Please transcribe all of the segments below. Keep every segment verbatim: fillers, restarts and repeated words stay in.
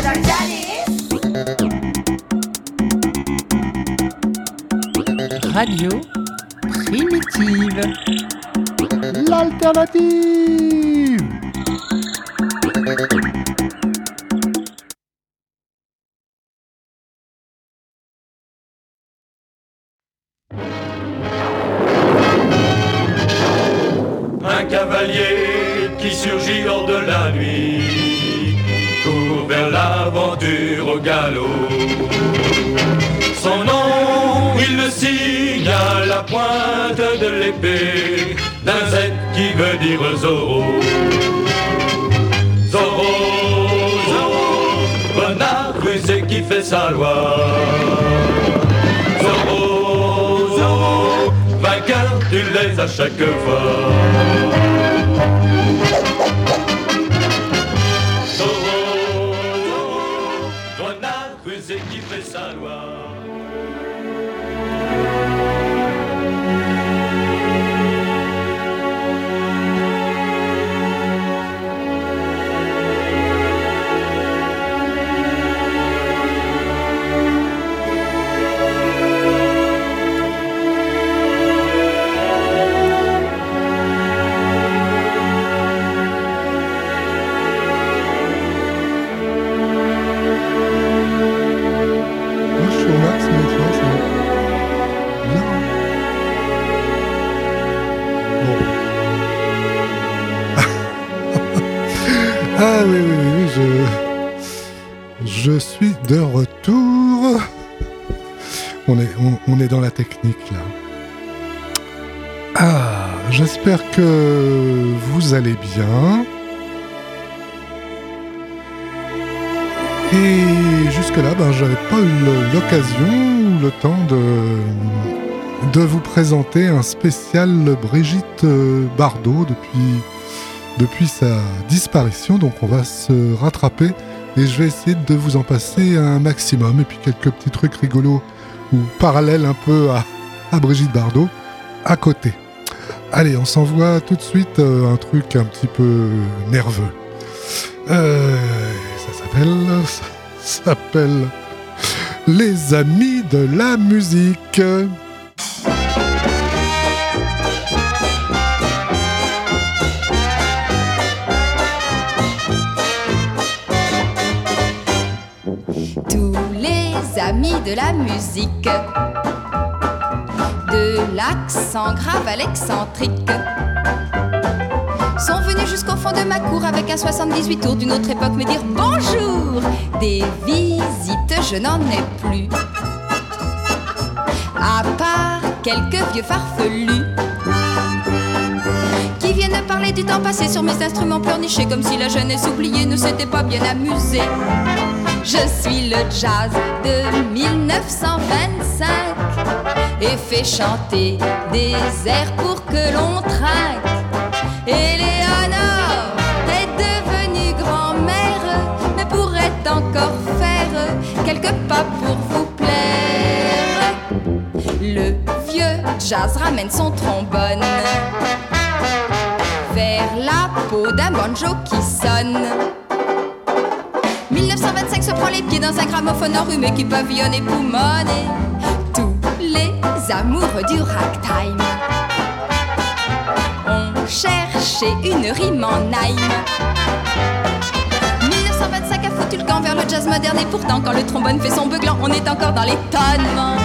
Radio Primitive. L'alternative. Un cavalier qui surgit hors de la nuit court vers l'aventure au galop. Son nom, il le signe à la pointe de l'épée d'un Z qui veut dire Zorro. Zorro, Zorro, renard rusé qui fait sa loi. Zorro, Zorro, vainqueur, tu l'es à chaque fois. Zorro, Zorro, renard rusé qui fait sa loi. Ah oui, oui, oui, je... je suis de retour. On est, on, on est dans la technique, là. Ah, j'espère que vous allez bien. Et jusque-là, ben, j'avais pas eu l'occasion ou le temps de, de vous présenter un spécial Brigitte Bardot depuis... depuis sa disparition, donc on va se rattraper et je vais essayer de vous en passer un maximum et puis quelques petits trucs rigolos ou parallèles un peu à, à Brigitte Bardot à côté. Allez, on s'envoie tout de suite euh, un truc un petit peu nerveux. Euh, ça s'appelle, ça s'appelle Les Amis de la musique. Amis de la musique, de l'accent grave à l'excentrique, sont venus jusqu'au fond de ma cour avec un soixante-dix-huit tours d'une autre époque me dire bonjour. Des visites je n'en ai plus, à part quelques vieux farfelus qui viennent parler du temps passé sur mes instruments pleurnichés, comme si la jeunesse oubliée ne s'était pas bien amusée. Je suis le jazz de mille neuf cent vingt-cinq et fais chanter des airs pour que l'on trinque. Éléonore est devenue grand-mère, mais pourrait encore faire quelques pas pour vous plaire. Le vieux jazz ramène son trombone vers la peau d'un banjo qui sonne. mille neuf cent vingt-cinq se prend les pieds dans un gramophone enrhumé qui pavillonne et poumonne. Tous les amoureux du ragtime ont cherché une rime en Naïm. mille neuf cent vingt-cinq a foutu le camp vers le jazz moderne et pourtant quand le trombone fait son beuglant, on est encore dans l'étonnement.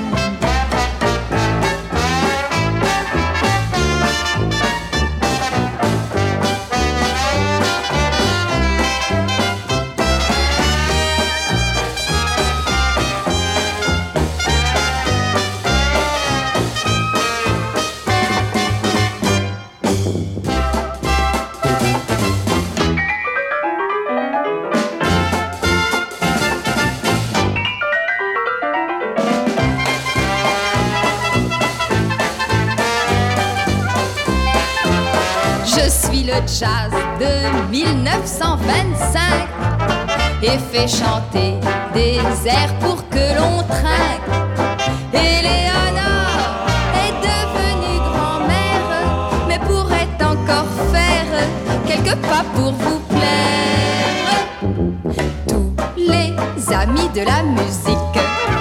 Jazz de mille neuf cent vingt-cinq et fait chanter des airs pour que l'on trinque. Éléonore est devenue grand-mère, mais pourrait encore faire quelques pas pour vous plaire. Tous amis de la musique.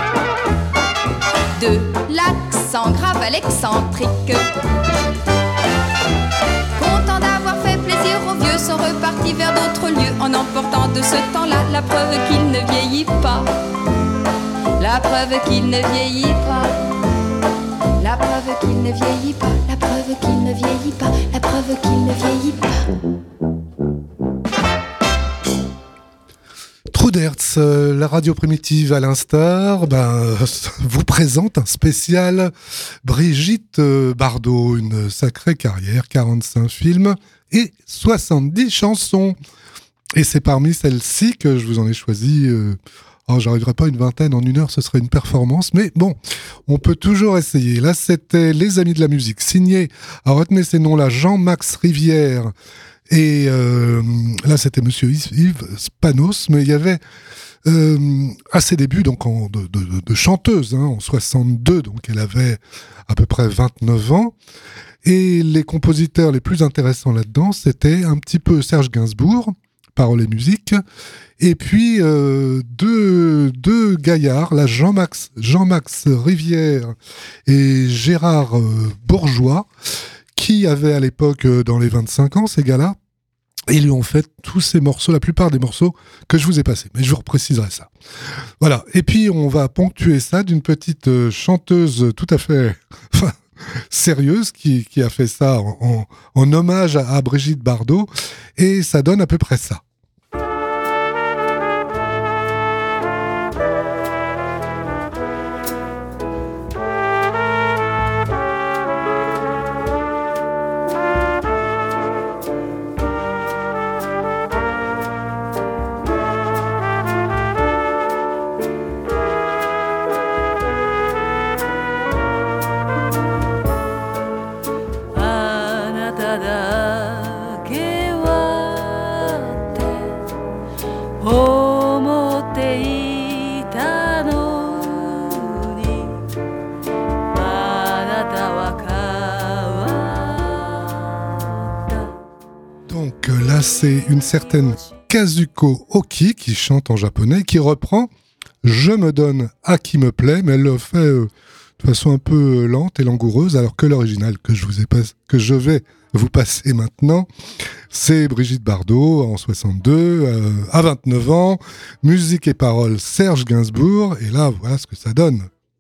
De l'accent grave à l'excentrique. Contents d'avoir fait plaisir aux vieux, sont repartis vers d'autres lieux en emportant de ce temps-là la preuve qu'il ne vieillit pas. La preuve qu'il ne vieillit pas. La preuve qu'il ne vieillit pas. La preuve qu'il ne vieillit pas. La preuve qu'il ne vieillit pas. Trudhertz, la radio primitive à l'instar, ben, vous présente un spécial Brigitte Bardot, une sacrée carrière, quarante-cinq films et soixante-dix chansons. Et c'est parmi celles-ci que je vous en ai choisi. Euh, oh, j'arriverai pas à une vingtaine en une heure, ce serait une performance, mais bon, on peut toujours essayer. Là, c'était Les Amis de la musique, signé, alors retenez ces noms-là, Jean-Max Rivière. Et euh, là, c'était Monsieur Yves Spanos, mais il y avait euh, à ses débuts donc en, de, de, de chanteuse, hein, en soixante-deux, donc elle avait à peu près vingt-neuf ans. Et les compositeurs les plus intéressants là-dedans, c'était un petit peu Serge Gainsbourg, paroles et musique, et puis euh, deux, deux gaillards, là Jean-Max, Jean-Max Rivière et Gérard euh, Bourgeois, qui avaient à l'époque, euh, dans les vingt-cinq ans, ces gars-là, et ils lui ont fait tous ces morceaux, la plupart des morceaux que je vous ai passés. Mais je vous repréciserai ça. Voilà. Et puis, on va ponctuer ça d'une petite euh, chanteuse tout à fait sérieuse qui, qui a fait ça en, en, en hommage à, à Brigitte Bardot. Et ça donne à peu près ça. C'est une certaine Kazuko Oki qui chante en japonais, qui reprend « Je me donne à qui me plaît », mais elle le fait euh, de façon un peu lente et langoureuse, alors que l'original que je, vous ai pas, que je vais vous passer maintenant, c'est Brigitte Bardot en soixante-deux, euh, à vingt-neuf ans, musique et paroles Serge Gainsbourg, et là, voilà ce que ça donne.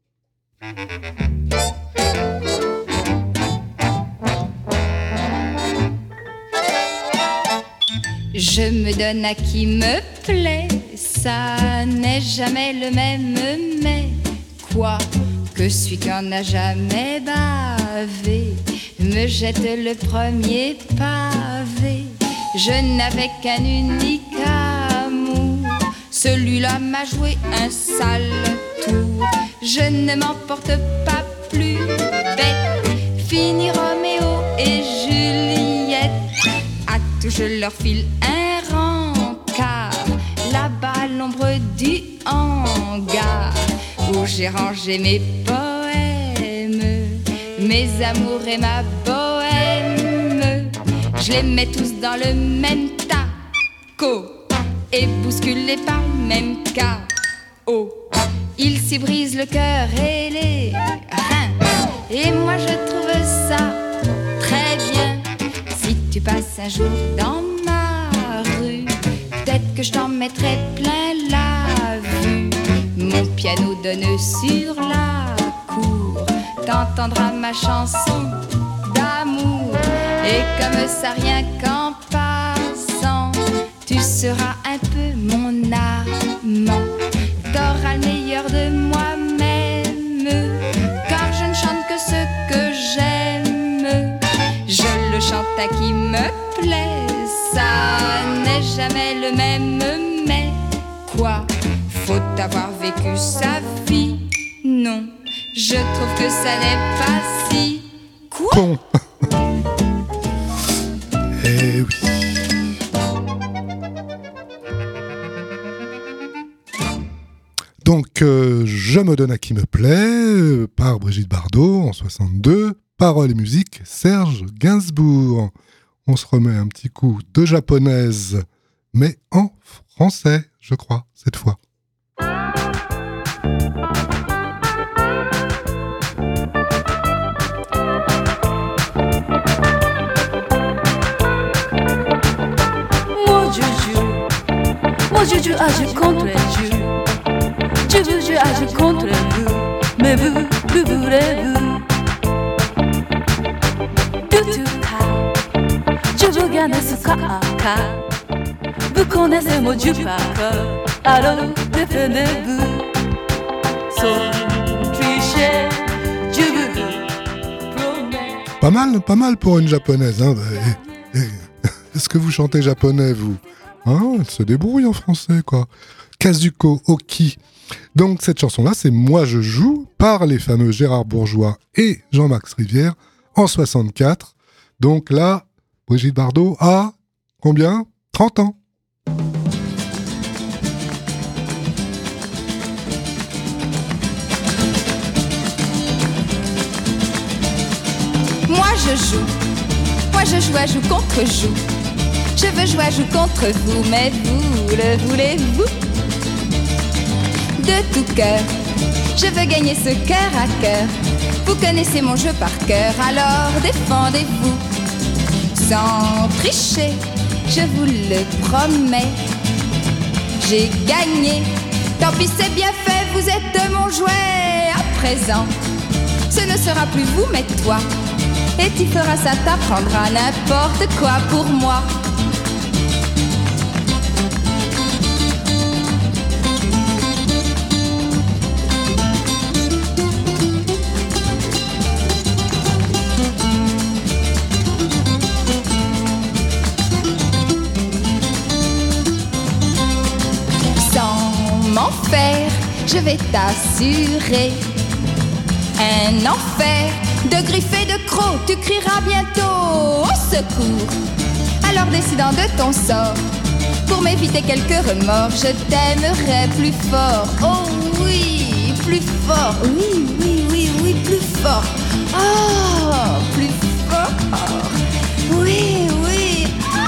Je me donne à qui me plaît, ça n'est jamais le même, mais quoi que celui qui en a jamais bavé me jette le premier pavé. Je n'avais qu'un unique amour, celui-là m'a joué un sale tour. Je ne m'emporte pas plus bête, fini Roméo et Juliette. À tout je leur file un rencard, là-bas à l'ombre du hangar, où j'ai rangé mes poèmes, mes amours et ma bohème. Je les mets tous dans le même taco et bousculés par le même chaos. Ils s'y brisent le cœur et les reins, et moi je trouve ça très bien. Si tu passes un jour dans ma rue, peut-être que je t'en mettrai plein la vue. Mon piano donne sur la cour, t'entendras ma chanson d'amour. Et comme ça rien qu'en passant, tu seras un peu mon amant. T'auras le meilleur de moi-même, car je ne chante que ce que j'aime. Je le chante à qui me plaît, ça n'est jamais le même, mais quoi, faut avoir vécu sa vie. Non, je trouve que ça n'est pas si quoi. Con. Eh oui. Donc, euh, Je me donne à qui me plaît, euh, par Brigitte Bardot en soixante-deux, paroles et musique Serge Gainsbourg. On se remet un petit coup de japonaise, mais en français, je crois, cette fois. je joue à jeu contre jeu. Je veux jouer à jeu contre vous. Mais vous, vous voulez-vous? De tout cas, je veux gagner ce cas à cas. Vous connaissez mon jeu par cœur, alors défendez-vous. Sans tricher, je vous promets. Pas mal, pas mal pour une japonaise. Hein. Et, et, est-ce que vous chantez japonais, vous? Hein, elle se débrouille en français, quoi. Kazuko Oki. Donc cette chanson-là, c'est Moi je joue, par les fameux Gérard Bourgeois et Jean-Max Rivière, en soixante-quatre. Donc là, Brigitte Bardot a combien? trente ans. Moi je joue, moi je joue à joue contre joue. Je veux jouer à joue contre vous, mais vous le voulez-vous? De tout cœur, je veux gagner ce cœur à cœur. Vous connaissez mon jeu par cœur, alors défendez-vous. Sans tricher, je vous le promets. J'ai gagné, tant pis c'est bien fait, vous êtes mon jouet. À présent, ce ne sera plus vous mais toi. Et tu feras ça, t'apprendras n'importe quoi pour moi. Enfer, je vais t'assurer un enfer de griffes et de crocs. Tu crieras bientôt au secours. Alors décidant de ton sort, pour m'éviter quelques remords, je t'aimerai plus fort. Oh oui, plus fort. Oui, oui, oui, oui, plus fort. Oh, plus fort. Oui, oui.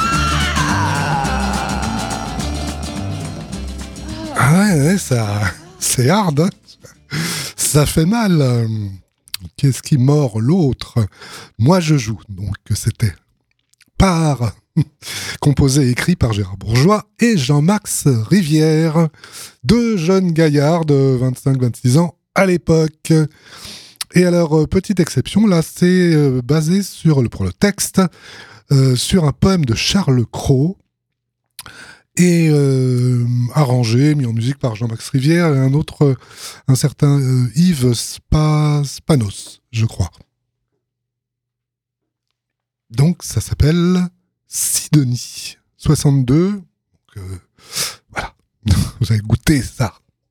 Ah ouais, ouais, ça, c'est hard, hein. Ça fait mal. Qu'est-ce qui mord l'autre? Moi je joue. Donc c'était par composé et écrit par Gérard Bourgeois et Jean-Max Rivière, deux jeunes gaillards de vingt-cinq vingt-six ans à l'époque. Et alors, petite exception, là, c'est basé sur le, pour le texte, euh, sur un poème de Charles Cros, et euh, arrangé, mis en musique par Jean-Max Rivière et un autre, euh, un certain euh, Yves Spa, Spanos, je crois. Donc ça s'appelle Sidonie, soixante-deux. Donc, euh, voilà, vous avez goûté ça.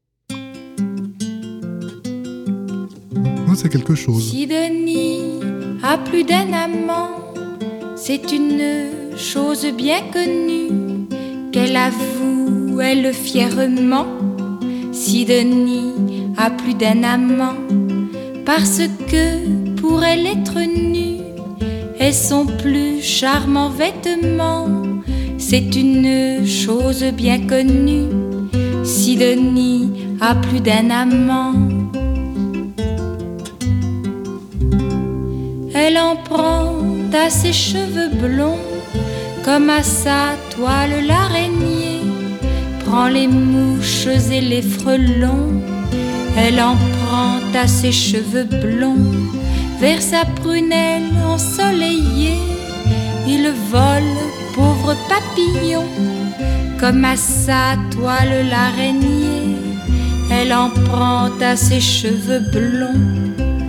Oh, c'est quelque chose. Sidonie a plus d'un amant, c'est une chose bien connue. Qu'elle avoue, elle fièrement. Sidonie a plus d'un amant, parce que pour elle être nue est son plus charmant vêtement. C'est une chose bien connue. Sidonie a plus d'un amant. Elle en prend à ses cheveux blonds, comme à sa toile l'araignée prend les mouches et les frelons. Elle en prend à ses cheveux blonds, vers sa prunelle ensoleillée. Il vole, pauvre papillon, comme à sa toile l'araignée. Elle en prend à ses cheveux blonds.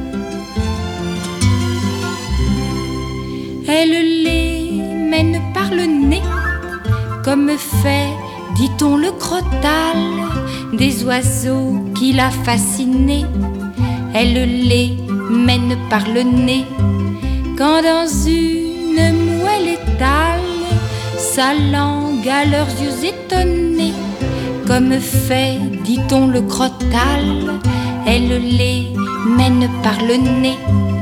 Elle les mène par le nez, comme fait, dit-on, le crottal des oiseaux qui l'a fasciné. Elle les mène par le nez, quand dans une moelle étale sa langue à leurs yeux étonnés. Comme fait, dit-on, le crottal, elle les mène par le nez.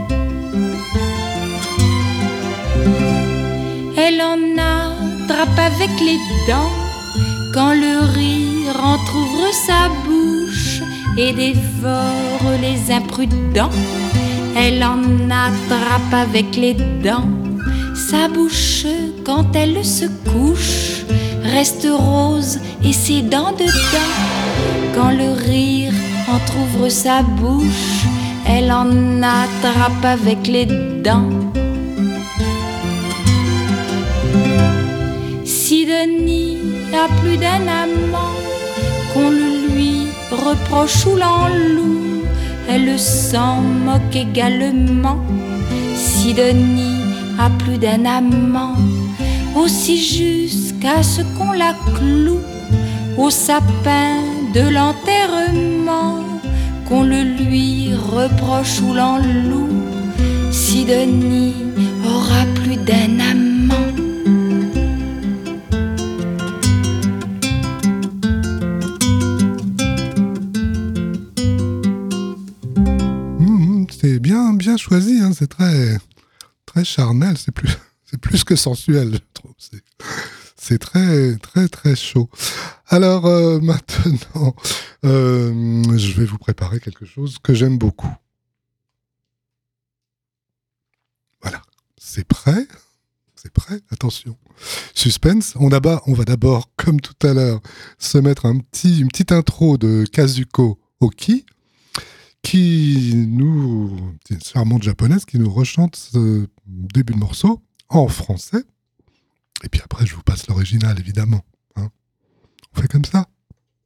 Elle en attrape avec les dents, quand le rire entr'ouvre sa bouche et dévore les imprudents. Elle en attrape avec les dents, sa bouche quand elle se couche restent roses et ses dents de dents. Quand le rire entr'ouvre sa bouche, elle en attrape avec les dents. Sidonie a plus d'un amant, qu'on le lui reproche ou l'enloue, elle s'en moque également. Sidonie a plus d'un amant, aussi jusqu'à ce qu'on la cloue au sapin de l'enterrement, qu'on le lui reproche ou l'enloue. Sidonie aura plus d'un amant. Mmh, c'est bien, bien choisi, hein, c'est très, très charnel, c'est plus, c'est plus que sensuel, je trouve. C'est, c'est très, très, très chaud. Alors euh, maintenant, euh, je vais vous préparer quelque chose que j'aime beaucoup. Voilà, c'est prêt, c'est prêt, attention. Suspense, on, d'abord, on va d'abord, comme tout à l'heure, se mettre un petit, une petite intro de Kazuko Oki, qui nous, une charmante japonaise, qui nous rechante ce début de morceau en français. Et puis après, je vous passe l'original, évidemment. Hein. On fait comme ça.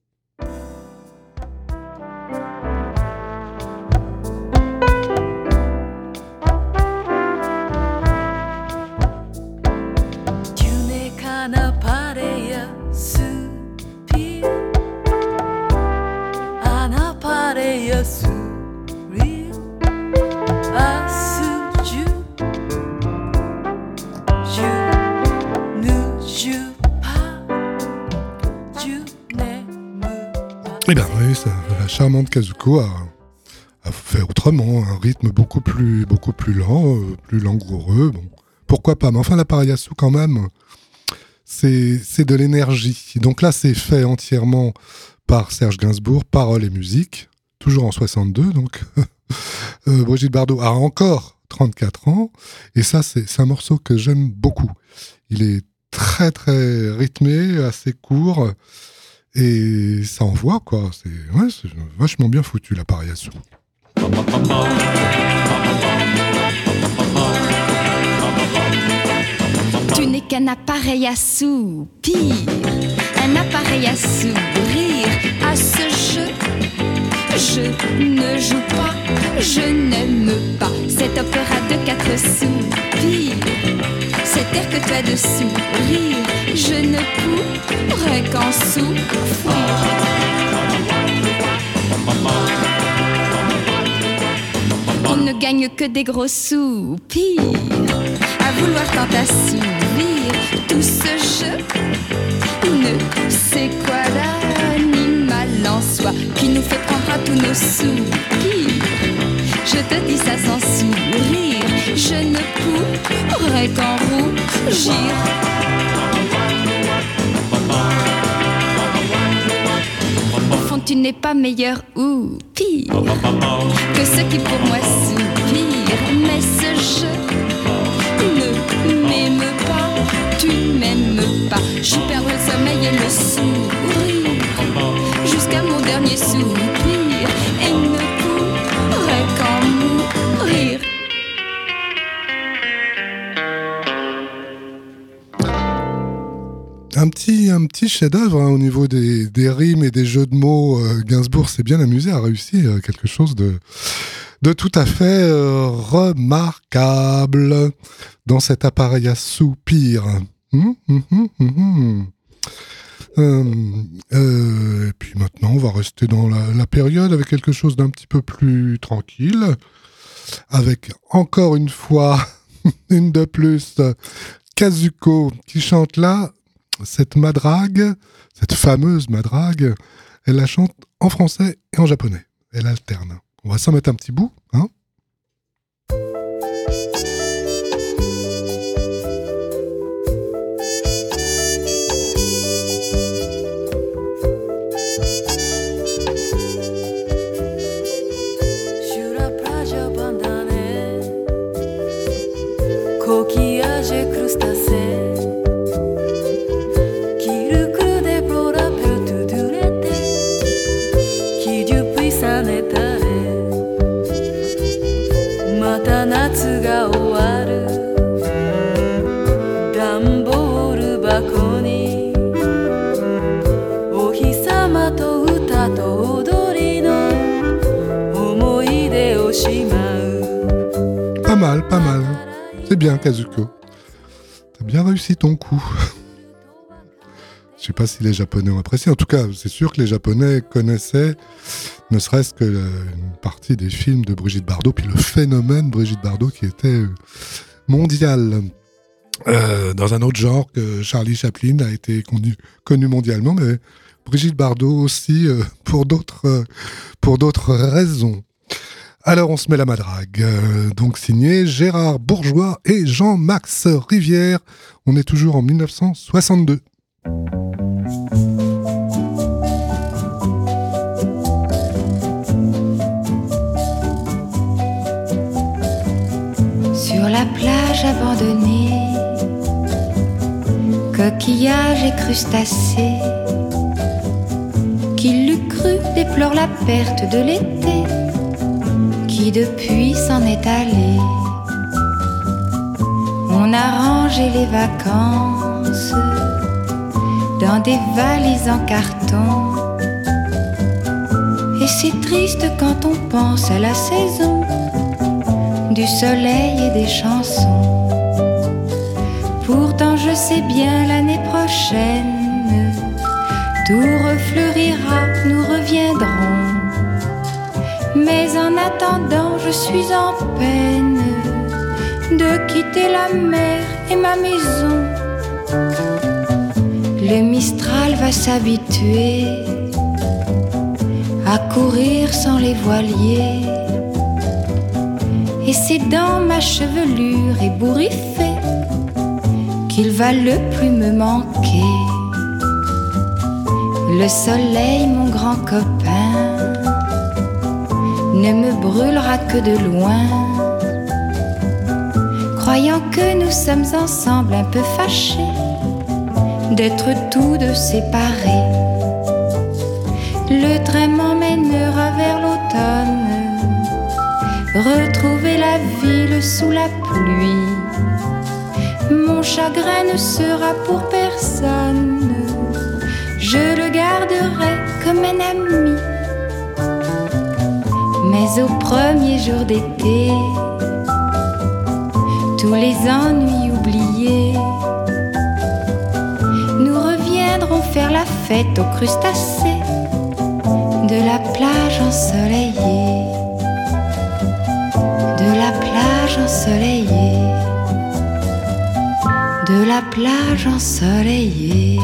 Tu n'es qu'un appareil soupir, un appareil sourire, à ce jeu, je ne joue pas, je n'aime pas. Eh bien oui, ça, la charmante Kazuko a, a fait autrement, un rythme beaucoup plus, beaucoup plus lent, euh, plus langoureux. Bon, pourquoi pas, mais enfin l'appareil à sous quand même, c'est, c'est de l'énergie. Donc là, c'est fait entièrement par Serge Gainsbourg, paroles et musique, toujours en soixante-deux, donc euh, Brigitte Bardot a encore trente-quatre ans, et ça, c'est, c'est un morceau que j'aime beaucoup. Il est très très rythmé, assez court, et ça envoie, quoi. C'est, ouais, c'est vachement bien foutu, l'appareil à sous. Tu n'es qu'un appareil à soupir, un appareil à sourire. À ce jeu, je ne joue pas, je n'aime pas cet opéra de quatre soupirs. Cet air que tu as de sourire, je ne pourrais qu'en souffrir. On ne gagne que des gros soupirs, à vouloir tant assouvir tout ce jeu. Ne sais quoi d'animal en soi qui nous fait prendre à tous nos soupirs. Je te dis ça sans sourire, je ne pourrais qu'en rougir. Au fond, tu n'es pas meilleur ou pire que ceux qui pour moi soupirent. Mais ce jeu ne m'aime pas, tu ne m'aimes pas. Je perdrai le sommeil et le sourire jusqu'à mon dernier soupir et ne pourrai qu'en mourir. Un petit, un petit chef-d'œuvre hein, au niveau des, des rimes et des jeux de mots. Euh, Gainsbourg s'est bien amusé à réussir euh, quelque chose de, de tout à fait euh, remarquable dans cet appareil à soupir. Hum, hum, hum, hum, hum. Euh, euh, et puis maintenant, on va rester dans la, la période avec quelque chose d'un petit peu plus tranquille, avec encore une fois, une de plus, Kazuko qui chante là. Cette madrague, cette fameuse madrague, elle la chante en français et en japonais. Elle alterne. On va s'en mettre un petit bout, hein. Coquillage et crustacés qui mal, pas mal. C'est bien, Kazuko. T'as bien réussi ton coup. Je sais pas si les Japonais ont apprécié. En tout cas, c'est sûr que les Japonais connaissaient, ne serait-ce que une partie des films de Brigitte Bardot, puis le phénomène Brigitte Bardot qui était mondial. Euh, dans un autre genre que Charlie Chaplin a été connu, connu mondialement, mais Brigitte Bardot aussi euh, pour d'autres euh, pour d'autres raisons. Alors on se met la madrague, euh, donc signé Gérard Bourgeois et Jean-Max Rivière. On est toujours en dix-neuf cent soixante-deux. Sur la plage abandonnée, coquillages et crustacés, qui l'eût cru déplore la perte de l'été, qui depuis s'en est allé. On a rangé les vacances dans des valises en carton, et c'est triste quand on pense à la saison du soleil et des chansons. Pourtant je sais bien l'année prochaine tout refleurira, nous reviendrons. Mais en attendant je suis en peine de quitter la mer et ma maison. Le Mistral va s'habituer à courir sans les voiliers, et c'est dans ma chevelure ébouriffée qu'il va le plus me manquer. Le soleil, mon grand copain, ne me brûlera que de loin, croyant que nous sommes ensemble un peu fâchés d'être tous deux séparés. Le train m'emmènera vers l'automne, retrouver la ville sous la pluie. Mon chagrin ne sera pour personne, je le garderai comme un ami. Mais au premier jour d'été, tous les ennuis oubliés, nous reviendrons faire la fête aux crustacés de la plage ensoleillée, de la plage ensoleillée, de la plage ensoleillée.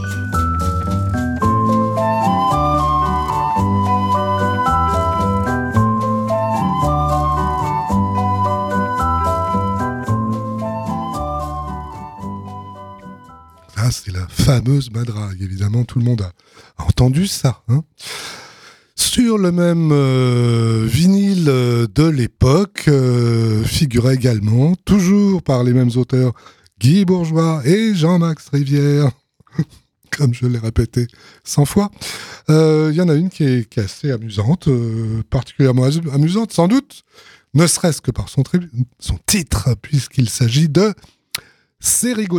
Ça, c'est la fameuse madrague. Évidemment, tout le monde a, a entendu ça. Hein. Sur le même euh, vinyle de l'époque, euh, figurait également, toujours par les mêmes auteurs, Guy Bourgeois et Jean-Max Rivière, comme je l'ai répété cent fois. Il euh, y en a une qui est, qui est assez amusante, euh, particulièrement amusante sans doute, ne serait-ce que par son, tri- son titre, puisqu'il s'agit de « C'est rigolo ».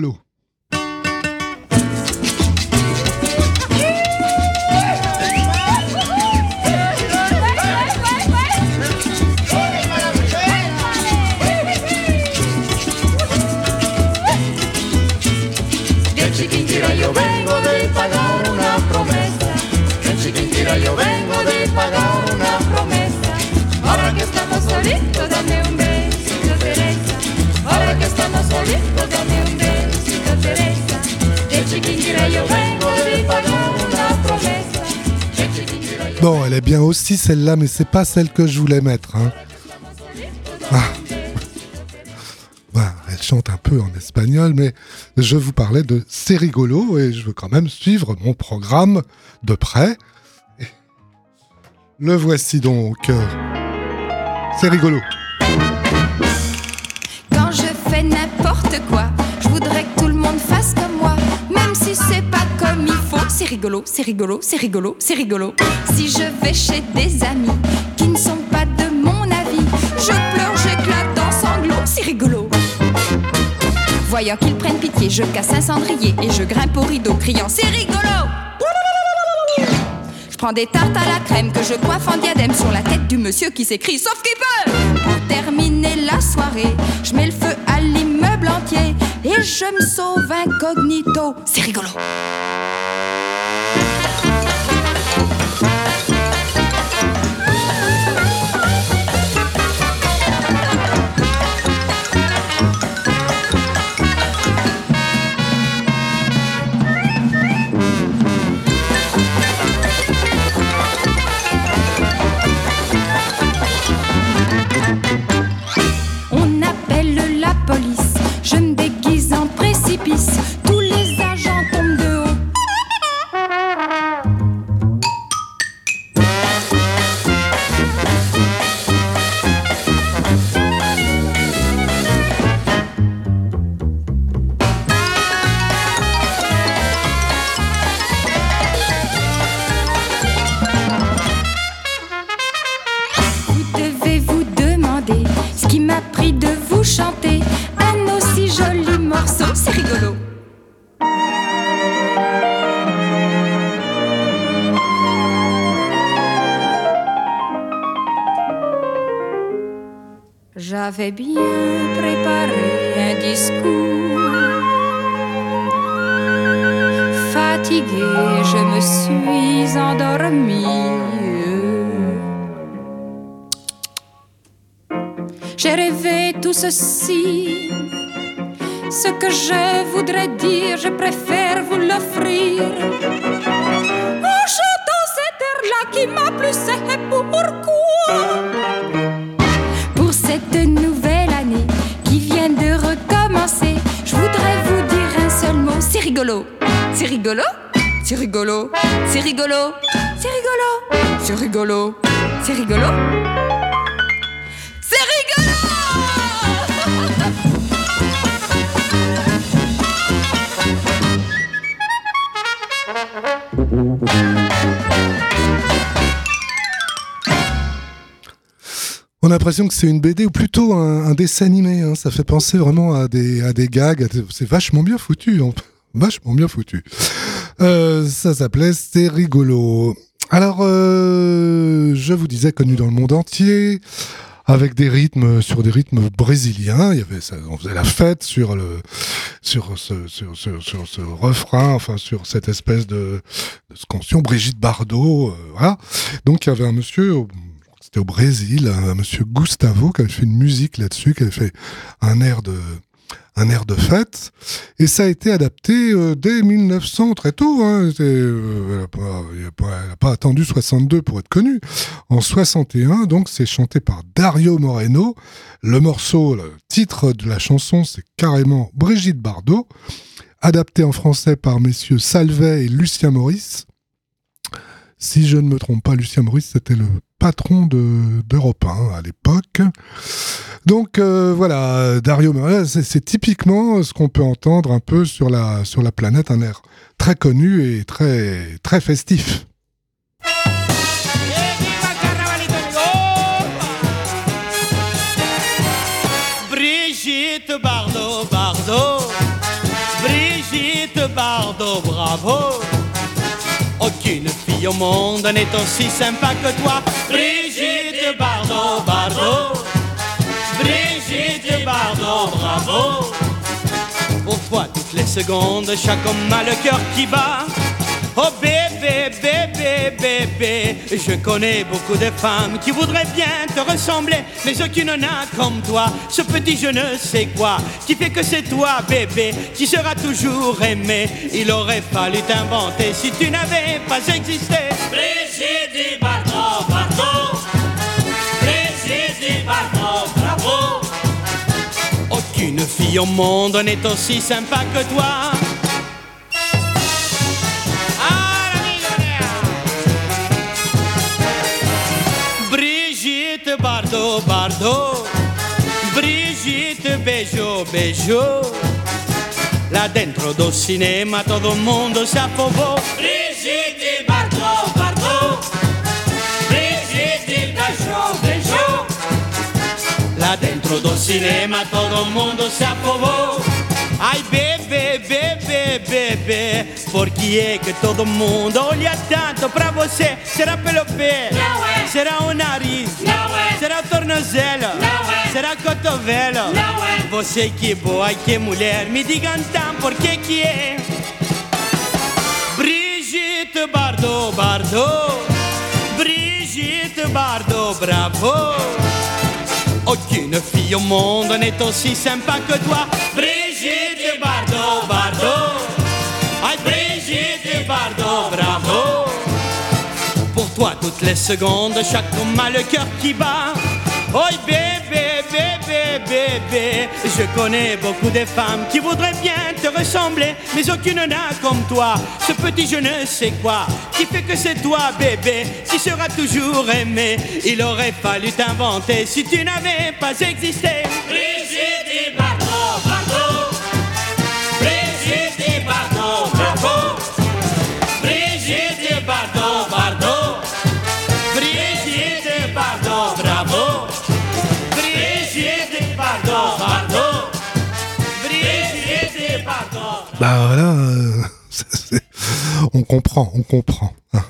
Yo vengo de pagar una promesa, en Chiquinquirá yo vengo de pagar una promesa. Ahora que estamos solitos, dame un besito, Teresa. Ahora que estamos solitos, dame un besito, Teresa. De Chiquinquirá yo vengo de pagar una promesa. Bon, elle est bien aussi celle-là, mais c'est pas celle que je voulais mettre. Hein. Ah. Bah, elle chante un peu en espagnol, mais je vous parlais de C'est rigolo et je veux quand même suivre mon programme de près. Et le voici donc. C'est rigolo. Quand je fais n'importe quoi, je voudrais que tout le monde fasse comme moi, même si c'est pas comme il faut. C'est rigolo, c'est rigolo, c'est rigolo, c'est rigolo. Si je vais chez des amis qui ne sont pas de mon avis, je pleure, j'éclate en sanglots. C'est rigolo. Voyant qu'ils prennent pitié, je casse un cendrier et je grimpe au rideau criant c'est rigolo. Je prends des tartes à la crème que je coiffe en diadème sur la tête du monsieur qui s'écrie sauf qu'il peut. Pour terminer la soirée, je mets le feu à l'immeuble entier et je me sauve incognito. C'est rigolo. Je me déguise en précipice, tous les agents tombent de haut. Vous devez vous demander ce qui m'a pris de vous chanter un aussi joli morceau, c'est rigolo. J'avais bien préparé un discours. Fatiguée, je me suis endormie. J'ai rêvé tout ceci. Ce que je voudrais dire, je préfère vous l'offrir. En chantant cet air-là qui m'a plu, c'est pourquoi. Pour cette nouvelle année qui vient de recommencer, je voudrais vous dire un seul mot. C'est rigolo, c'est rigolo, c'est rigolo, c'est rigolo, c'est rigolo, c'est rigolo, c'est rigolo. On a l'impression que c'est une B D ou plutôt un, un dessin animé. Hein. Ça fait penser vraiment à des, à des gags. À des... C'est vachement bien foutu. Hein. Vachement bien foutu. Euh, ça s'appelait C'est rigolo. Alors, euh, je vous disais, connu dans le monde entier, avec des rythmes, sur des rythmes brésiliens. Il y avait, ça, on faisait la fête sur le, sur ce, sur, sur, sur ce refrain, enfin, sur cette espèce de, de scansion, Brigitte Bardot, euh, voilà. Donc, il y avait un monsieur, c'était au Brésil, un monsieur Gustavo, qui avait fait une musique là-dessus, qui avait fait un air de, un air de fête, et ça a été adapté euh, dès mille neuf cents, très tôt, hein. euh, elle n'a pas, pas, pas attendu soixante-deux pour être connue. En soixante et un, donc, c'est chanté par Dario Moreno. Le morceau, le titre de la chanson, c'est carrément Brigitte Bardot, adapté en français par messieurs Salvet et Lucien Maurice. Si je ne me trompe pas, Lucien Maurice, c'était le patron de, d'Europe un à l'époque. Donc euh, voilà, Dario Moreno, c'est, c'est typiquement ce qu'on peut entendre un peu sur la, sur la planète, un air très connu et très, très festif. Brigitte Bardot, Bardot, Brigitte Bardot, bravo. Aucune fille au monde n'est aussi sympa que toi. Brigitte Bardot, Bardot, Brigitte Bardot, bravo. Pour toi toutes les secondes, chaque homme a le cœur qui bat. Oh bébé, bébé, bébé, je connais beaucoup de femmes qui voudraient bien te ressembler, mais aucune n'a comme toi ce petit je ne sais quoi qui fait que c'est toi, bébé, qui sera toujours aimé. Il aurait fallu t'inventer si tu n'avais pas existé. Brigitte Bardot, Bardot, Brigitte Bardot, bravo. Aucune fille au monde n'est aussi sympa que toi. Brigitte Bardot, Bardot, Brigitte Beijo, Beijo. Là dentro do cinema todo mundo se afogou. Brigitte Bardot, Bardot, Brigitte Beijo, Beijo. Là dentro do cinema todo mundo se afogou. Ai bébé, bébé, bébé, por qui est que todo mundo olha tanto pra você. Será pelo pé? Não é. Será o nariz? Não é. Será o tornozelo? Não é. Será cotovelo? Não é. Você que boa e que mulher, me digam então por que que é. Brigitte Bardot, Bardot, Brigitte Bardot, bravo. Aucune fille au monde n'est aussi sympa que toi. Brigitte Bardot, Bardot, ay Brigitte Bardot, bravo. Pour toi toutes les secondes, chaque homme a le cœur qui bat. Oh bébé, bébé, bébé, je connais beaucoup de femmes qui voudraient bien te ressembler, mais aucune n'a comme toi ce petit je ne sais quoi qui fait que c'est toi bébé qui sera toujours aimé. Il aurait fallu t'inventer si tu n'avais pas existé. Brigitte Bardot, Bardot, Brigitte Bardot, bravo. Brigitte Bardot, Bardot, Brigitte Bardot, bravo. Brigitte Bardot, Bardot, Brigitte Bardot. Bah voilà, euh, c'est, c'est, on comprend, on comprend.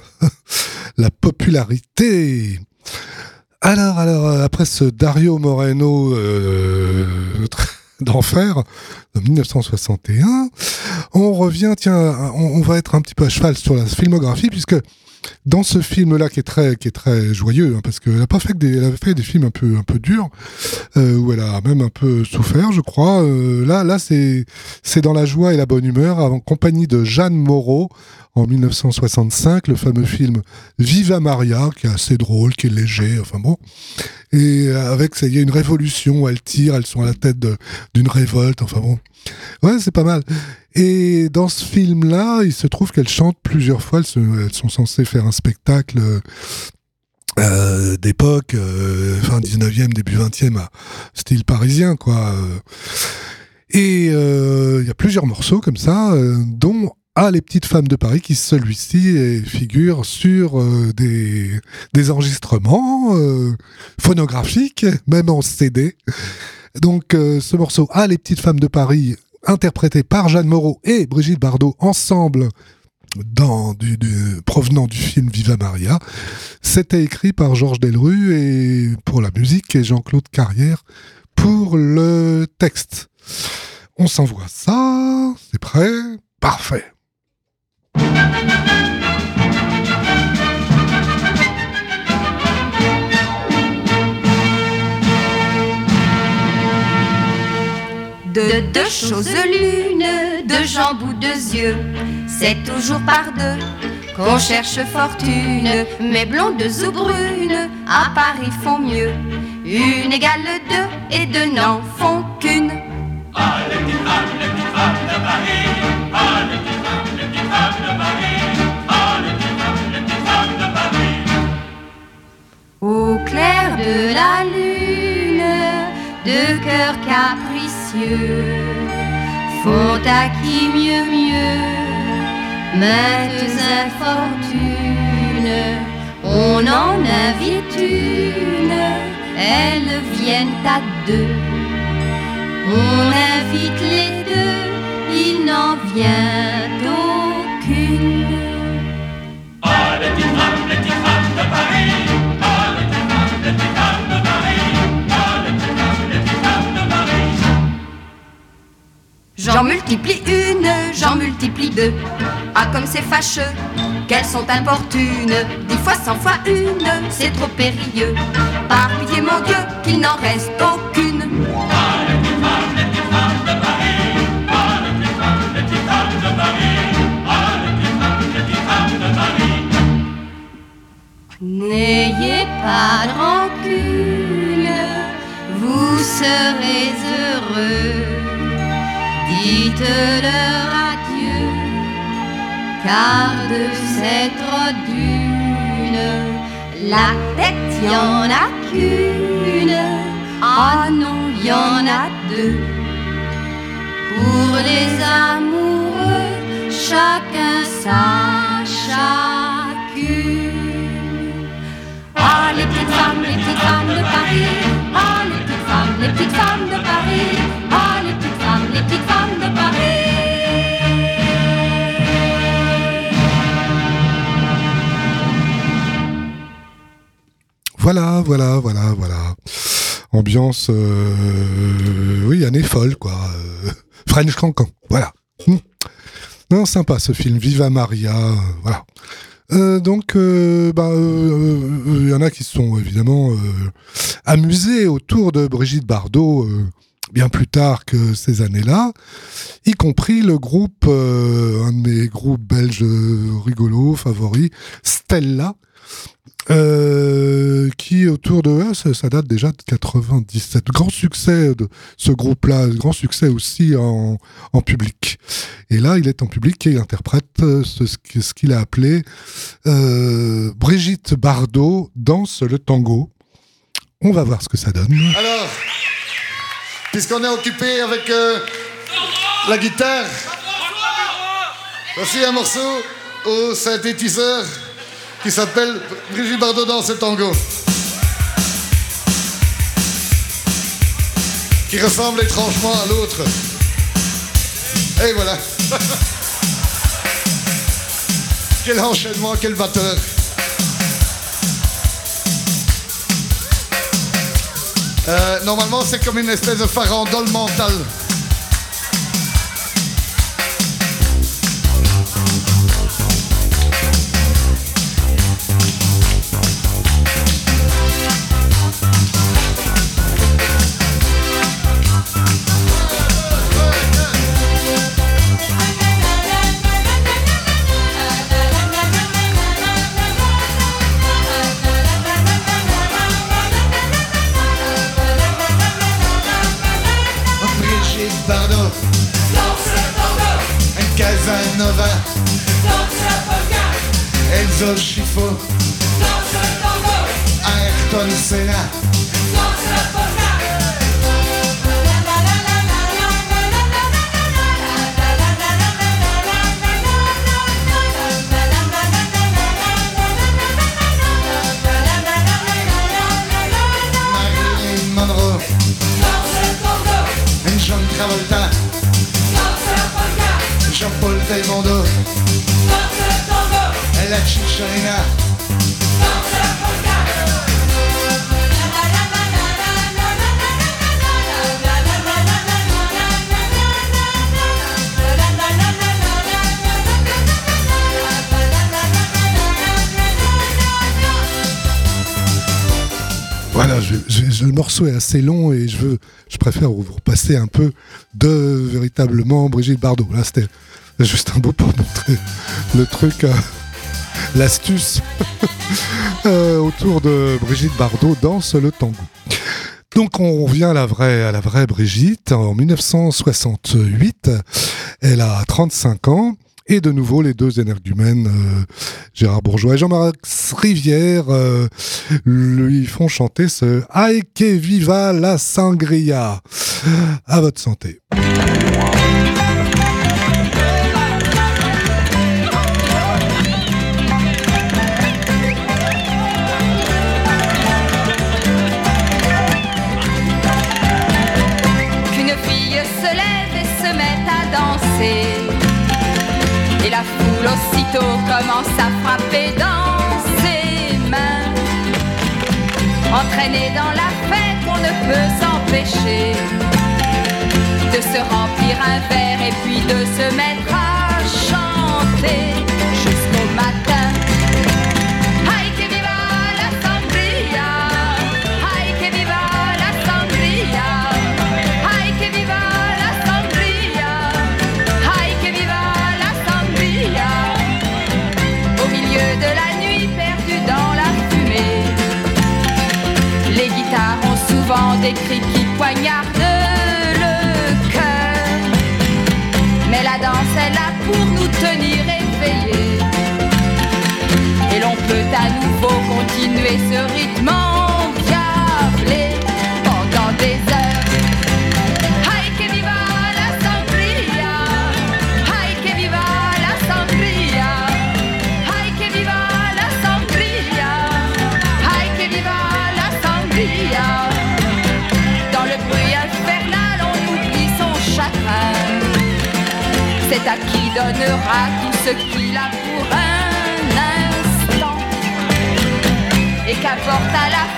La popularité. Alors, alors, après ce Dario Moreno euh, d'enfer de dix-neuf cent soixante et un, on revient, tiens, on, on va être un petit peu à cheval sur la filmographie, puisque dans ce film-là, qui est très, qui est très joyeux, hein, parce qu'elle a pas fait que des, elle a fait des films un peu, un peu durs, euh, où elle a même un peu souffert, je crois. Euh, là, là, c'est, c'est dans la joie et la bonne humeur, en compagnie de Jeanne Moreau, en dix-neuf cent soixante-cinq, le fameux film Viva Maria, qui est assez drôle, qui est léger, enfin bon. Et avec, ça y est, une révolution, elles tirent, elles sont à la tête de, d'une révolte, enfin bon. Ouais, c'est pas mal. Et dans ce film-là, il se trouve qu'elles chantent plusieurs fois, elles, se, elles sont censées faire un spectacle euh, d'époque, euh, fin dix-neuvième, début vingtième, style parisien, quoi. Et euh, il y a plusieurs morceaux comme ça, euh, dont Ah, les petites femmes de Paris, qui celui-ci figure sur euh, des, des enregistrements euh, phonographiques, même en C D. Donc euh, ce morceau Ah, les petites femmes de Paris, interprété par Jeanne Moreau et Brigitte Bardot ensemble, dans du, du, provenant du film Viva Maria, c'était écrit par Georges Delrue et pour la musique et Jean-Claude Carrière pour le texte. On s'envoie ça, c'est prêt, parfait. De deux choses l'une, deux jambes ou deux yeux, c'est toujours par deux qu'on cherche fortune. Mais blondes ou brunes, à Paris font mieux. Une égale deux et deux n'en font qu'une. Ah, les petites femmes, les petites femmes de Paris. Ah, les petites femmes, les petites femmes de Paris. Ah, les petites femmes, les petites femmes de Paris. Au clair de la lune, deux cœurs capricieux font à qui mieux mieux maintes infortunes. On en invite une, elles viennent à deux. On invite les deux, il n'en vient aucune. Ah, les petites femmes, les petites femmes de Paris. Ah, les petites femmes, les petites femmes de Paris. Ah, les petites femmes, les petites femmes de Paris. J'en multiplie une, j'en multiplie deux. Ah, comme c'est fâcheux, qu'elles sont importunes. Dix fois, cent fois une, c'est trop périlleux. Par pitié, mon Dieu, qu'il n'en reste aucune. Ah, les petites femmes, les petites femmes de Paris. Ah, les petites femmes, les petites femmes de Paris. Ah, les petites femmes, les petites femmes de Paris. N'ayez pas de rancune, vous serez heureux. Dites-leur adieu, car de cette dune, la tête y en a qu'une. Ah non, y en a deux. Pour les amoureux, chacun sa chacune. Ah, les petites femmes, les petites femmes de Paris. Ah, les petites femmes, les petites femmes de Paris. Ah, les petites femmes, les petites femmes de Paris. Voilà, voilà, voilà, voilà. Ambiance, euh, oui, année folle, quoi. Euh, French Cancan, voilà. Hum. Non, sympa ce film, Viva Maria, euh, voilà. Euh, donc, euh, bah, euh, euh, y en a qui se sont évidemment euh, amusés autour de Brigitte Bardot euh, bien plus tard que ces années-là, y compris le groupe, euh, un de mes groupes belges rigolos, favoris, Stella, euh, qui autour de eux, ça, ça date déjà de quatre-vingt-dix-sept. Grand succès de ce groupe-là, grand succès aussi en, en public. Et là, il est en public et il interprète ce, ce qu'il a appelé euh, Brigitte Bardot danse le tango. On va voir ce que ça donne. Alors, puisqu'on est occupé avec euh, la guitare, voici un morceau au synthétiseur qui s'appelle Brigitte Bardot danse le tango, qui ressemble étrangement à l'autre. Et voilà. Quel enchaînement, quel batteur. Euh, normalement, c'est comme une espèce de farandole mentale. Bardot, danse le tango, un Casanova, danse la polka, Enzo Schifo, danse le tango, Ayrton Senna, danse la polka. Marilyn Monroe, danse le tango, John Travolta, Jean-Paul Belmondo, la Chicharina, Voilà, je, je, je, le morceau est assez long et je veux, je préfère vous repasser un peu de véritablement Brigitte Bardot. Là, c'était juste un beau pour montrer le truc, euh, l'astuce euh, autour de Brigitte Bardot danse le tango. Donc on revient à la vraie, à la vraie Brigitte. En dix-neuf cent soixante-huit, elle a trente-cinq ans. Et de nouveau, les deux énergumènes, euh, Gérard Bourgeois et Jean-Max Rivière, euh, lui font chanter ce « Ay que viva la sangria ». À votre santé. Qu'une fille se lève et se met à danser. Et la foule aussitôt commence à frapper dans ses mains. Entraînée dans la fête, on ne peut s'empêcher de se remplir un verre et puis de se mettre à chanter jusqu'au matin. Ay que viva la sangria, ay que viva la sangria, ay que viva la sangria, ay que viva la sangria. Au milieu de la nuit, perdue dans la fumée, les guitares ont souvent des cris qui poignardent le cœur. Mais la danse est là pour nous tenir éveillés. Et l'on peut à nouveau continuer ce rythme endiablé pendant des heures. Ay que viva la sangria, ay que viva la sangria, ay que viva la sangria, ay que viva la sangria. Dans le bruit infernal, on oublie son chagrin. C'est à qui donnera tout ce qu'il a pour un instant, et qu'apporte à la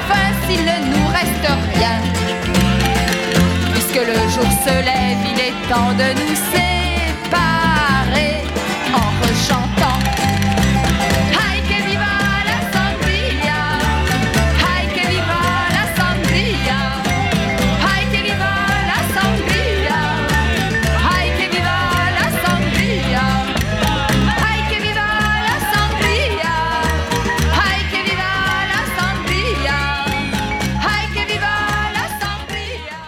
enfin s'il ne nous reste rien. Puisque le jour se lève, il est temps de nous séparer en rechantant Ay que viva la sangria, ay que viva la sangria, ay que viva la sangria, ay que viva la sangria, ay que viva la sangria, ay que viva la sangria, ay que viva la sangria.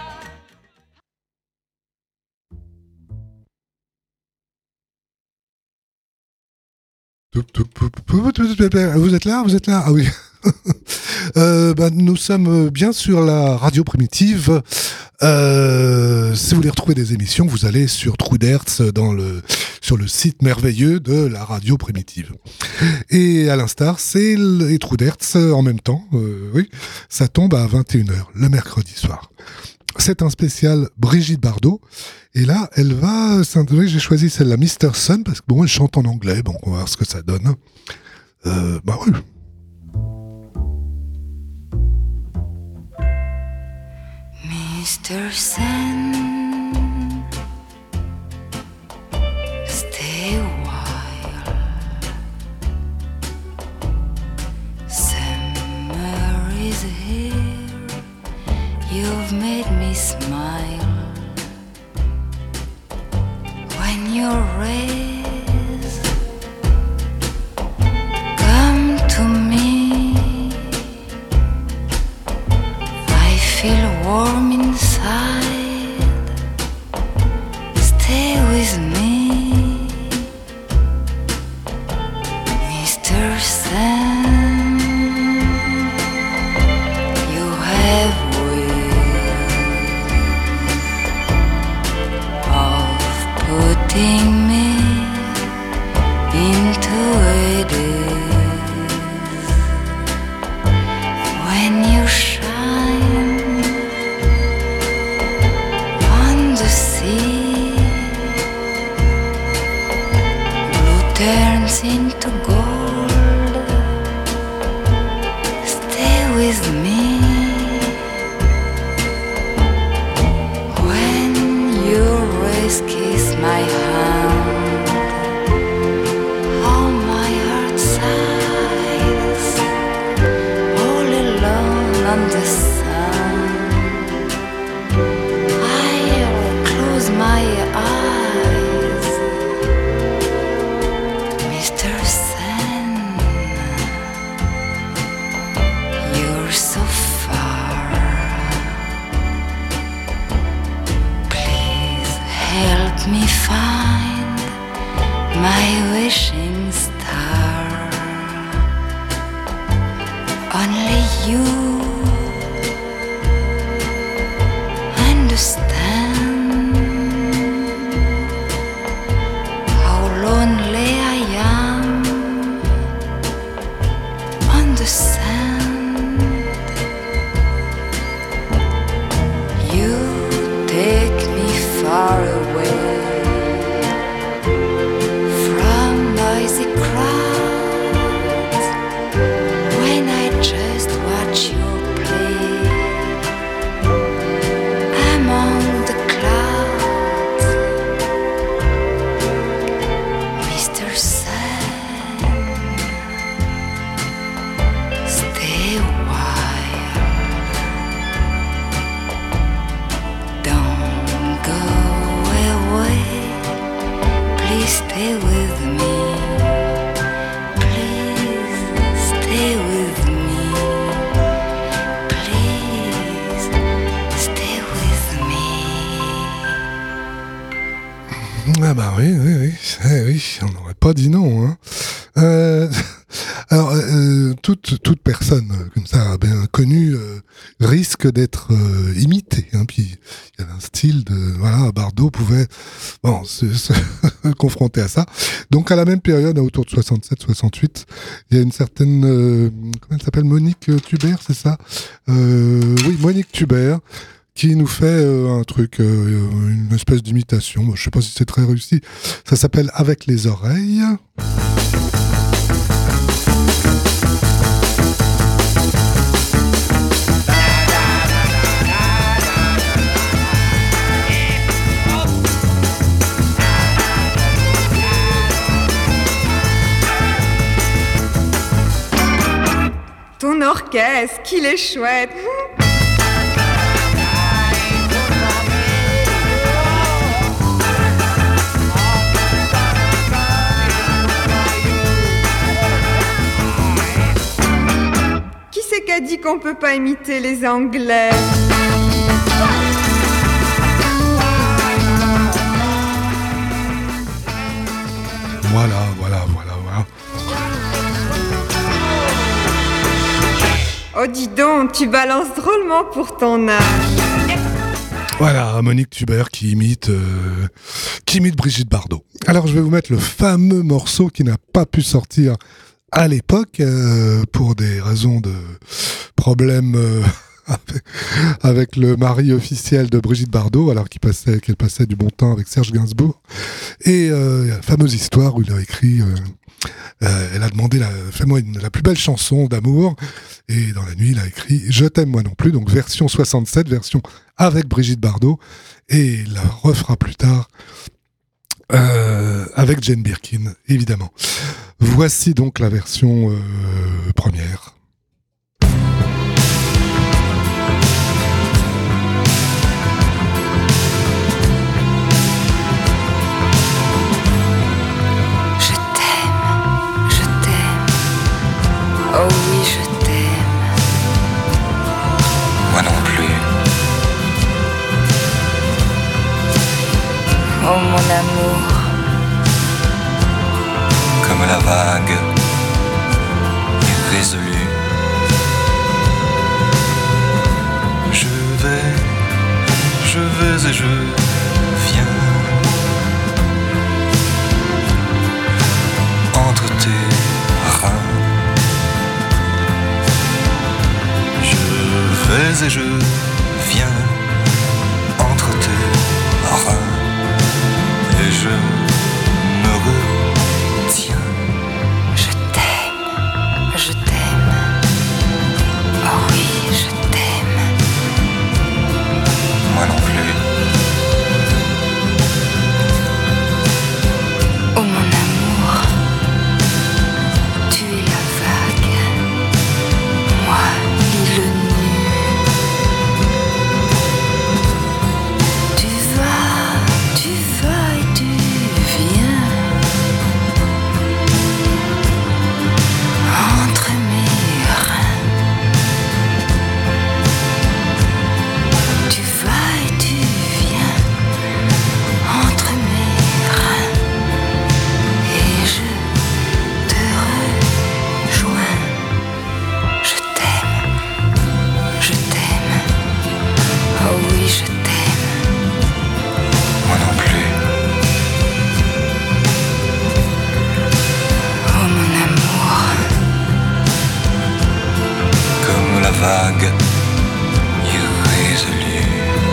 Vous êtes là? Vous êtes là? Ah oui. euh, bah, nous sommes bien sur la radio primitive. Euh, si vous voulez retrouver des émissions, vous allez sur Trudertz dans le, sur le site merveilleux de la radio primitive. Et à l'instar, c'est le, et Trudertz en même temps. Euh, oui, ça tombe à vingt et une heures le mercredi soir. C'est un spécial Brigitte Bardot. Et là, elle va... J'ai choisi celle-là, mister Sun, parce que bon, elle chante en anglais. Bon, on va voir ce que ça donne. Euh, bah oui. mister Sun, stay a while. Summer is here. You've made me smile. When your rays come to me, I feel warm inside. Stay with me, mister Sun. You have putting me into a daze. When you shine on the sea, blue turns into gold. Stay with me. When your rays kiss my hand, how my heart sighs, all alone on the sun. I'll close my eyes, mister Sun. You're so far. Please help me find my wishing star. Only you understand how lonely I am on the sand. You take me far away from noisy crowds. When I just watch you play among the clouds, mister Sun, stay a while. Don't go away. Please stay with me. Please stay with me. Please stay with me. Ah bah oui, oui, oui, eh oui, on n'aurait pas dit non. Hein. Euh, alors, euh, toute, toute personne euh, comme ça, bien connue, euh, risque d'être euh, imitée. Hein. Puis il y avait un style de... Voilà, Bardot pouvait bon, se, se confronter à ça. Donc à la même période, autour de soixante-sept soixante-huit, il y a une certaine... Euh, comment elle s'appelle? Monique Thubert, c'est ça? euh, Oui, Monique Thubert, qui nous fait euh, un truc, euh, une espèce d'imitation. Bon, je sais pas si c'est très réussi. Ça s'appelle Avec les oreilles. qu'est-ce qu'il est chouette. Qui c'est qui a dit qu'on peut pas imiter les Anglais? Voilà, voilà, voilà, voilà. Oh dis donc, tu balances drôlement pour ton âge. Voilà, Monique Tuber qui imite, euh, qui imite Brigitte Bardot. Alors je vais vous mettre le fameux morceau qui n'a pas pu sortir à l'époque euh, pour des raisons de problèmes euh, avec, avec le mari officiel de Brigitte Bardot, alors qu'il passait, qu'elle passait du bon temps avec Serge Gainsbourg. Et euh, la fameuse histoire où il a écrit, euh, euh, elle a demandé la, fais-moi une, la plus belle chanson d'amour. Et dans la nuit, il a écrit Je t'aime moi non plus, donc version soixante-sept, version avec Brigitte Bardot, et il la refera plus tard euh, avec Jane Birkin, évidemment. Voici donc la version euh, première. Je t'aime, je t'aime, oh oui je t'aime. Moi non plus. Oh mon amour, Comme la vague, irrésolue. Je vais, je vais et je viens. Entre tes reins. Je vais et je viens. Entre tes reins. Et je me retiens. je t'aime, je t'aime, oh oui je t'aime. Moi non plus. Oh mon amour, tu es la vague, moi l'île nue. Tu vas, tu vas et tu viens entre mes reins. Tu vas et tu viens entre mes reins. Et je te rejoins. Je t'aime, je t'aime, oh oui je t'aime. Moi non plus. Oh mon amour, Comme la vague, irrésolue.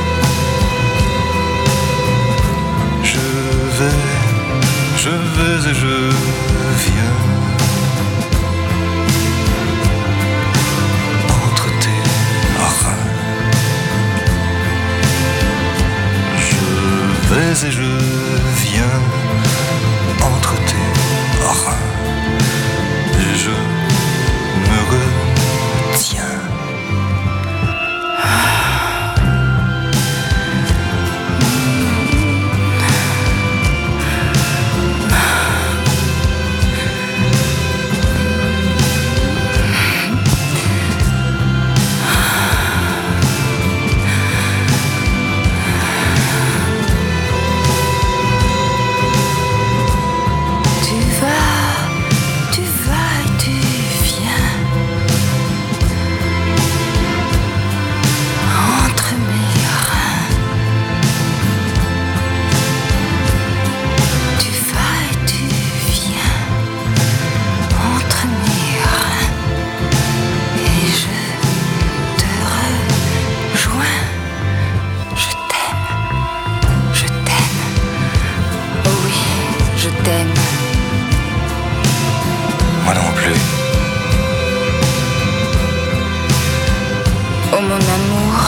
Je vais, je vais et je viens. Entre tes reins. Je vais et je viens. Entre tes reins. Et je me retiens. tu vas, tu vas et tu viens entre mes reins. Tu vas et tu viens entre mes reins. Et je te rejoins. Je t'aime, je t'aime, oh oui je t'aime. Moi non plus. Oh mon amour,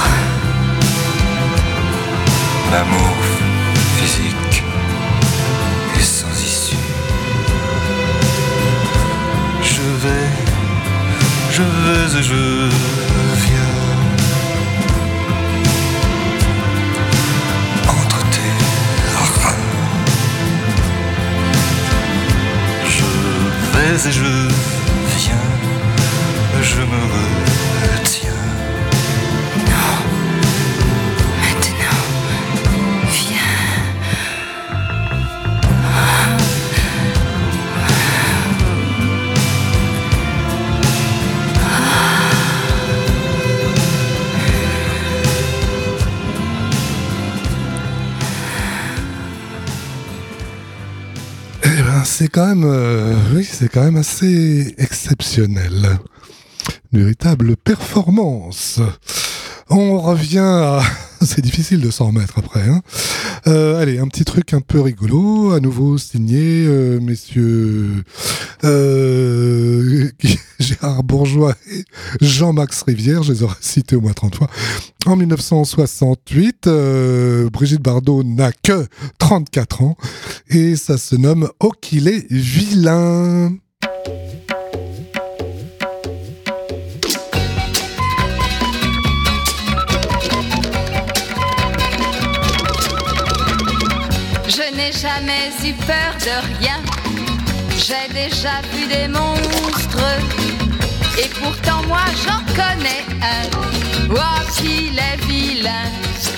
L'amour physique est sans issue. Je vais, je vais et je viens entre tes reins. Je vais et je viens, je me retiens. Non, maintenant, viens. Eh ben, c'est quand même, euh, oui, c'est quand même assez exceptionnel. Une véritable performance. On revient à... C'est difficile de s'en remettre après. Hein. Euh, allez, un petit truc un peu rigolo. À nouveau signé, euh, messieurs euh, Gérard Bourgeois et Jean-Max Rivière. Je les aurais cités au moins trente fois. En dix-neuf cent soixante-huit, euh, Brigitte Bardot n'a que trente-quatre ans. Et ça se nomme « Oh qu'il est vilain ». Je n'ai jamais eu peur de rien. J'ai déjà vu des monstres. Et pourtant moi j'en connais un. Oh qu'il est vilain.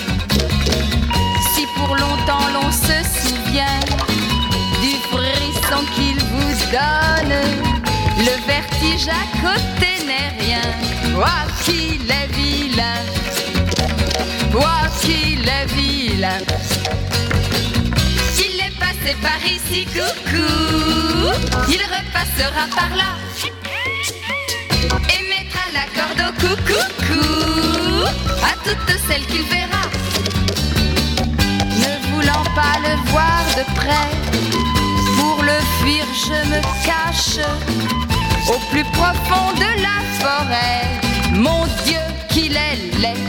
Si pour longtemps l'on se souvient du frisson qu'il vous donne, le vertige à côté n'est rien. Oh qu'il est vilain. Oh qu'il est vilain. C'est par ici, coucou. Il repassera par là et mettra la corde au coucou à toutes celles qu'il verra. Ne voulant pas le voir de près, pour le fuir je me cache au plus profond de la forêt. Mon Dieu qu'il est laid,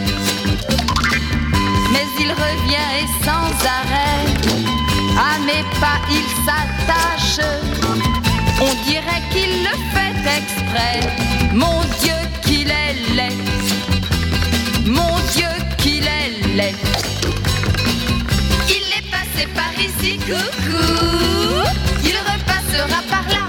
mais il revient et sans arrêt. À mes pas il s'attache, on dirait qu'il le fait exprès. Mon Dieu qu'il est laid, mon Dieu qu'il est laid. Il est passé par ici, coucou. Il repassera par là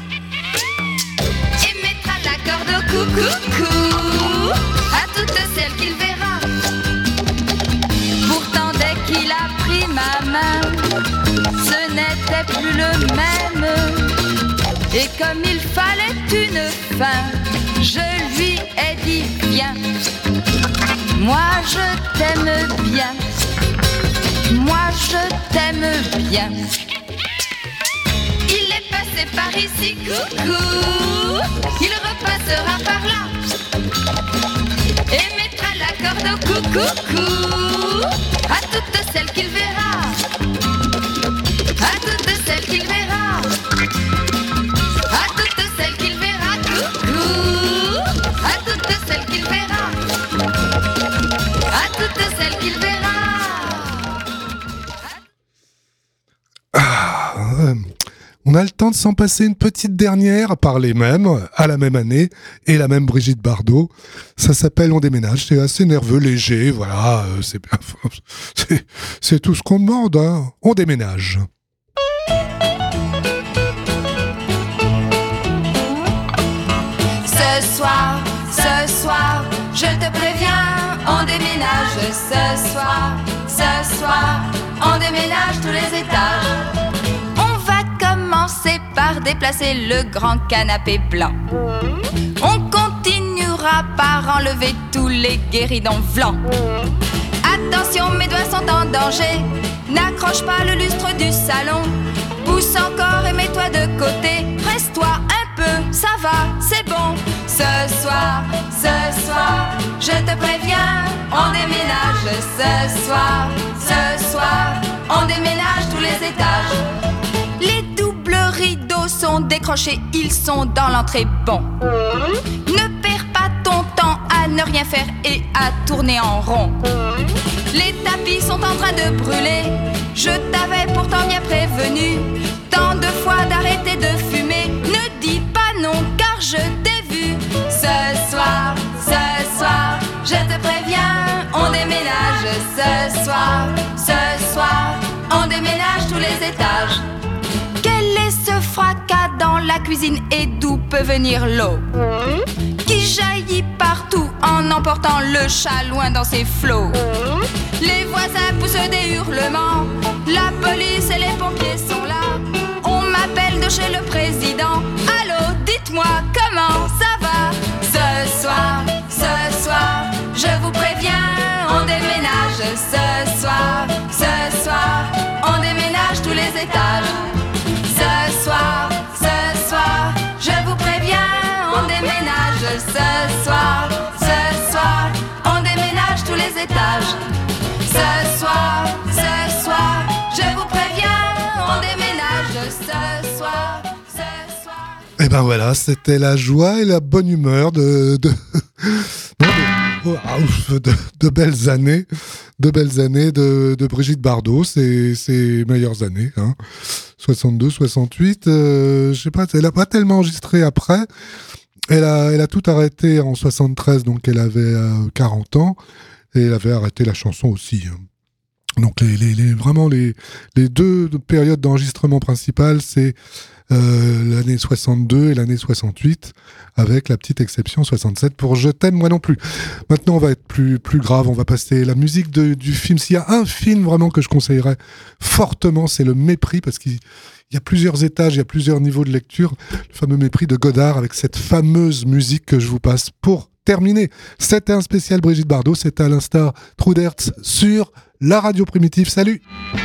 et mettra la corde au coucou à toutes celles qu'il verra. Pourtant dès qu'il a pris ma main, ce n'était plus le même. Et comme il fallait une fin, je lui ai dit viens. Moi je t'aime bien, moi je t'aime bien. Il est passé par ici, coucou. Il repassera par là et mettra la corde au coucou à toutes celles qu'il verra. À toutes celles qu'il verra, à toutes celles qu'il verra, coucou, à toutes celles qu'il verra, à toutes celles qu'il verra. Ah, euh, on a le temps de s'en passer une petite dernière par les mêmes, à la même année, et la même Brigitte Bardot. Ça s'appelle On déménage, c'est assez nerveux, léger, voilà, euh, c'est, c'est, c'est tout ce qu'on demande, hein. On déménage. Ce soir, ce soir, je te préviens, on déménage. Ce soir, ce soir, on déménage tous les étages. On va commencer par déplacer le grand canapé blanc. On continuera par enlever tous les guéridons blancs. Attention, mes doigts sont en danger. N'accroche pas le lustre du salon. Pousse encore et mets-toi de côté. Presse-toi un peu, ça va, c'est bon. Ce soir, ce soir, je te préviens, on déménage. Ce soir, ce soir, on déménage tous les étages. Les doubles rideaux sont décrochés, ils sont dans l'entrée, bon. Ne perds pas ton temps à ne rien faire et à tourner en rond. Les tapis sont en train de brûler, je t'avais pourtant bien prévenu. Tant de fois d'arrêter de fumer, ne dis pas non car je t'ai vu. Ce soir, ce soir, ce soir, on déménage tous les étages. Quel est ce fracas dans la cuisine et d'où peut venir l'eau qui jaillit partout en emportant le chat loin dans ses flots? Les voisins poussent des hurlements, la police et les pompiers sont là. On m'appelle de chez le président. Allô, dites-moi comment ça va? Ce soir, ce soir, je vous préviens, on déménage. Ce soir, ce soir, on déménage tous les étages. Ce soir, ce soir, je vous préviens, on déménage. Ce soir, ce soir, on déménage tous les étages. Ce soir, ce soir, je vous préviens, on déménage. Ce soir, ce soir. Et ben voilà, c'était la joie et la bonne humeur de de, non, de, de, de belles années, de belles années de, de Brigitte Bardot, ses, ses meilleures années, hein. soixante-deux, soixante-huit, euh, je sais pas, elle a pas tellement enregistré après. Elle a, elle a tout arrêté en soixante-treize, donc elle avait euh, quarante ans. Et elle avait arrêté la chanson aussi. Donc les, les, les, vraiment les, les deux périodes d'enregistrement principales, c'est euh, l'année soixante-deux et l'année soixante-huit, avec la petite exception soixante-sept pour Je t'aime moi non plus. Maintenant on va être plus, plus grave, on va passer la musique de, du film. S'il y a un film vraiment que je conseillerais fortement, c'est Le Mépris, parce qu'il Il y a plusieurs étages, il y a plusieurs niveaux de lecture. Le fameux Mépris de Godard avec cette fameuse musique que je vous passe pour terminé. C'était un spécial Brigitte Bardot, c'était à l'instar True d'Hertz sur la radio primitive. Salut!